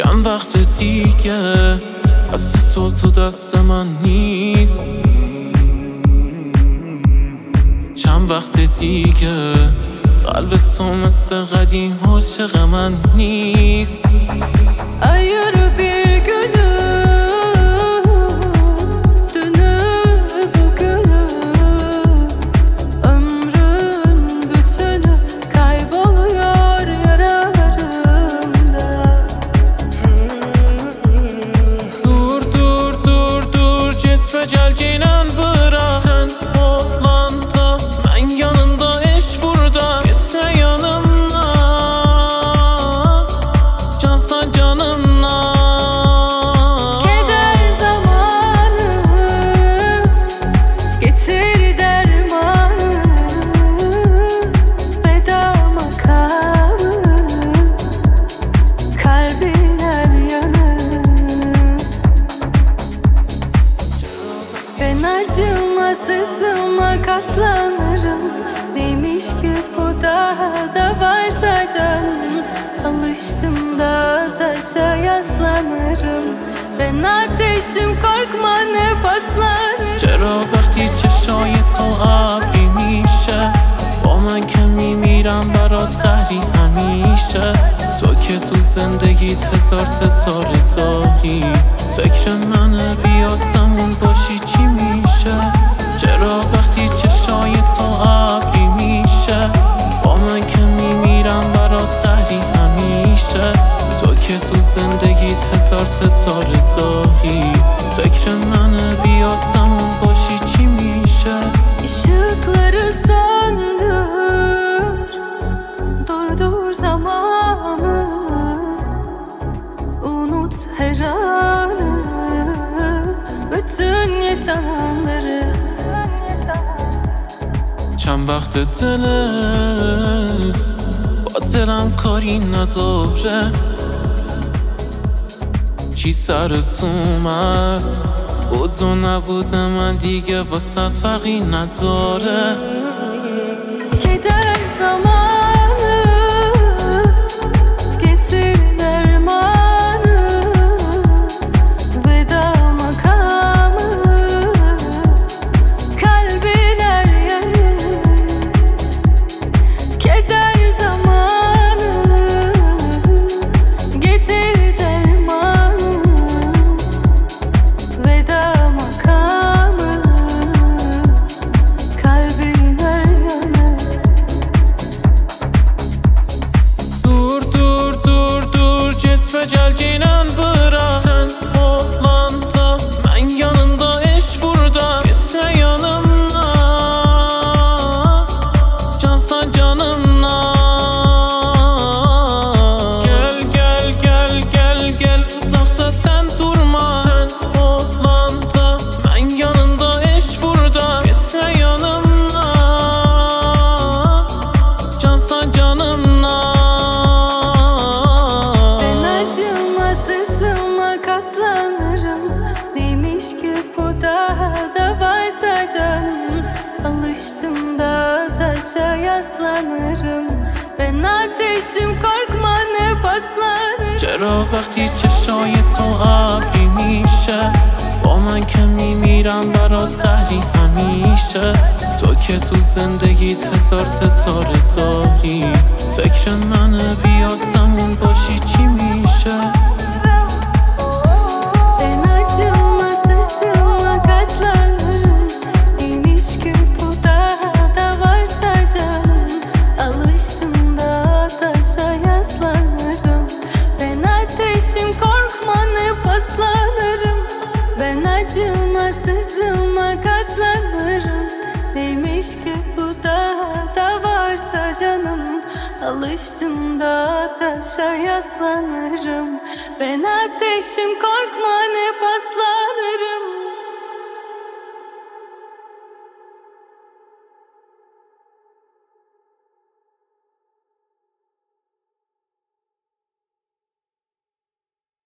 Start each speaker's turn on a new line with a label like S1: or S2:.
S1: چند وقت دیگه دست تو دست من نیست. چند وقت دیگه قلب تو مثل قدیم عاشق من نیست.
S2: Ayır bir gülü, dünü bugünü, ömrün bütünü kayboluyor yaralarımda.
S1: Dur gitme gel ceylan bırak. Sen olanda ben yanında eş burada. Gitme yanımdan, cansan canımdan.
S2: Keder zamanı getir dermanı, veda makamı kalbin her yanı. Ben acımasızıma katlanırım. Neymiş ki bu daha da varsa canım. Alıştım da taşa yaslanırım. Ben ateşim korkma ne paslanırım.
S1: چرا وقتی چشای تو ابری میشه با من که میمیرم برات قهری همیشه. تو که تو زندگیت هزار ستاره داری، فکر منه بیا سمون باشی چی میشه. چرا وقتی چشای تو ابری میشه با من که میمیرم برات قهری همیشه. تو که تو زندگیت هزار ستاره داری، فکر منه بیا سمون باشی چی میشه.
S2: Işıkları söndür, durdur zamanı, unut her anı, bütün yaşananları.
S1: چند وقت دلت با دلم کاری نداره. چی سرت اومد بود و نبود من دیگه واسه فرقی نداره.
S2: Keder zamanı getir dermanı, veda makamı kalbin her yanı. Keder zamanı getir dermanı, veda makamı kalbin her yanı.
S1: Dur gitme gel ceylan bırak. Sen olanda ben yanında eş burada. Gitme yanımdan, cansan canımdan. Gel uzakta sen durma. Sen olanda ben yanında eş burada. Gitme yanımdan, cansan canımdan.
S2: Ben acımasızıma katlanırım. Neymiş ki bu daha da varsa canım. Alıştım da taşa yaslanırım. Ben ateşim korkma ne paslanırım.
S1: چرا وقتی چشای تو ابری میشه با من که میمیرم برات قهری همیشه. تو که تو زندگیت هزار ستاره داری، فکر منه بیا سمون باشی چی میشه.
S2: Ben acımasızıma katlanırım. Neymiş ki bu daha da varsa canım. Alıştım da taşa yaslanırım. Ben ateşim korkma ne paslanırım. Ben acımasızıma katlanırım. Neymiş ki bu daha da varsa canım. Alıştım da taşa yaslanırım. Ben ateşim korkma ne paslanırım.